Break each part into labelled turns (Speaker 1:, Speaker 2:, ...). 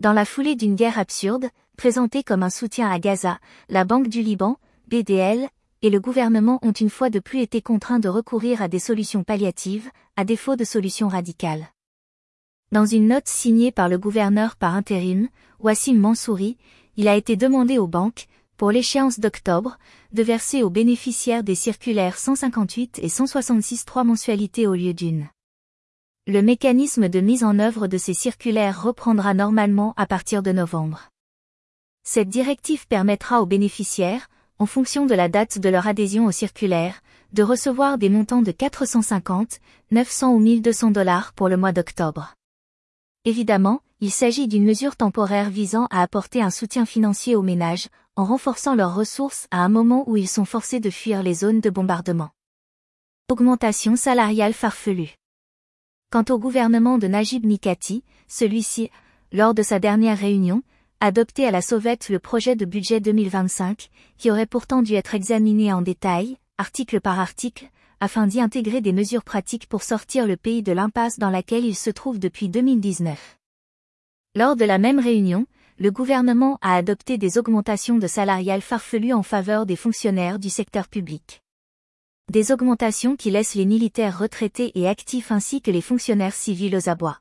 Speaker 1: Dans la foulée d'une guerre absurde, présentée comme un soutien à Gaza, la Banque du Liban, BDL, et le gouvernement ont une fois de plus été contraints de recourir à des solutions palliatives, à défaut de solutions radicales. Dans une note signée par le gouverneur par intérim, Wassim Mansouri, il a été demandé aux banques, pour l'échéance d'octobre, de verser aux bénéficiaires des circulaires 158 et 166 3 mensualités au lieu d'une. Le mécanisme de mise en œuvre de ces circulaires reprendra normalement à partir de novembre. Cette directive permettra aux bénéficiaires, en fonction de la date de leur adhésion aux circulaires, de recevoir des montants de 450, 900 ou 1200 $ pour le mois d'octobre. Évidemment, il s'agit d'une mesure temporaire visant à apporter un soutien financier aux ménages, en renforçant leurs ressources à un moment où ils sont forcés de fuir les zones de bombardement. Augmentation salariale farfelue. Quant au gouvernement de Najib Mikati, celui-ci, lors de sa dernière réunion, a adopté à la sauvette le projet de budget 2025, qui aurait pourtant dû être examiné en détail, article par article, afin d'y intégrer des mesures pratiques pour sortir le pays de l'impasse dans laquelle il se trouve depuis 2019. Lors de la même réunion, le gouvernement a adopté des augmentations de salariales farfelues en faveur des fonctionnaires du secteur public. Des augmentations qui laissent les militaires retraités et actifs ainsi que les fonctionnaires civils aux abois.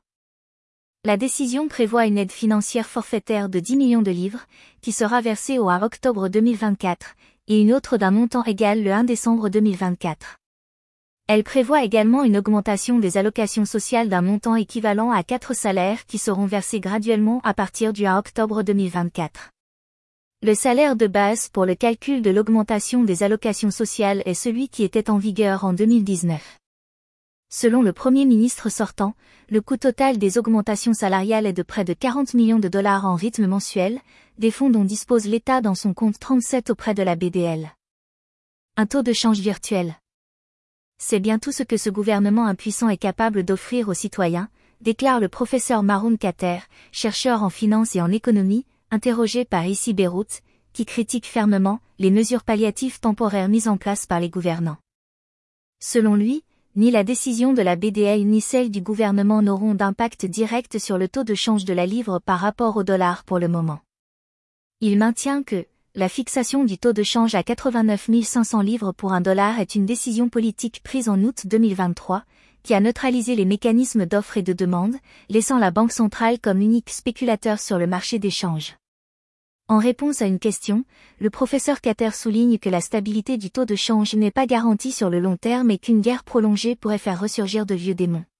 Speaker 1: La décision prévoit une aide financière forfaitaire de 10 millions de livres, qui sera versée au 1 octobre 2024, et une autre d'un montant égal le 1 décembre 2024. Elle prévoit également une augmentation des allocations sociales d'un montant équivalent à 4 salaires qui seront versés graduellement à partir du 1 octobre 2024. Le salaire de base pour le calcul de l'augmentation des allocations sociales est celui qui était en vigueur en 2019. Selon le Premier ministre sortant, le coût total des augmentations salariales est de près de 40 millions de dollars en rythme mensuel, des fonds dont dispose l'État dans son compte 37 auprès de la BDL. Un taux de change virtuel. C'est bien tout ce que ce gouvernement impuissant est capable d'offrir aux citoyens, déclare le professeur Maroun Kater, chercheur en finance et en économie, interrogé par Issi Beyrout, qui critique fermement les mesures palliatives temporaires mises en place par les gouvernants. Selon lui, ni la décision de la BDL ni celle du gouvernement n'auront d'impact direct sur le taux de change de la livre par rapport au dollar pour le moment. Il maintient que la fixation du taux de change à 89 500 livres pour un dollar est une décision politique prise en août 2023, qui a neutralisé les mécanismes d'offre et de demande, laissant la Banque centrale comme unique spéculateur sur le marché des changes. En réponse à une question, le professeur Kater souligne que la stabilité du taux de change n'est pas garantie sur le long terme et qu'une guerre prolongée pourrait faire ressurgir de vieux démons.